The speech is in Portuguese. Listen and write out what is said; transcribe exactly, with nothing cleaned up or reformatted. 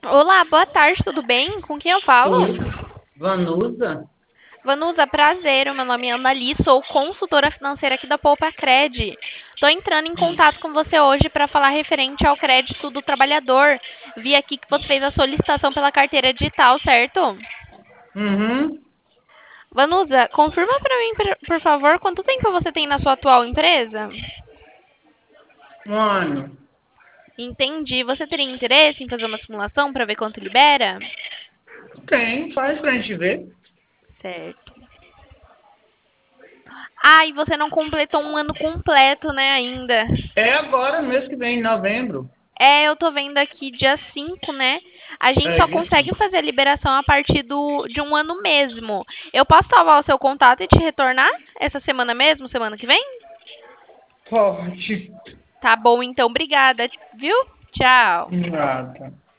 Olá, boa tarde, tudo bem? Com quem eu falo? Oi, Vanusa? Vanusa, prazer, o meu nome é Annali, sou consultora financeira aqui da Poupa Cred. Estou entrando em contato com você hoje para falar referente ao crédito do trabalhador. Vi aqui que você fez a solicitação pela carteira digital, certo? Uhum. Vanusa, confirma para mim, por por favor, quanto tempo você tem na sua atual empresa? Mano, Entendi. Você teria interesse em fazer uma simulação para ver quanto libera? tem, faz pra gente ver. Certo. Ah, e você não completou um ano completo, né, ainda. É agora, no mês que vem, em novembro. É, eu tô vendo aqui dia cinco, né? A gente É, só dia consegue cinco. fazer a liberação a partir do, de um ano mesmo. Eu posso salvar o seu contato e te retornar essa semana mesmo, semana que vem? Pode. Tá bom, então, obrigada, viu? Tchau. Nada.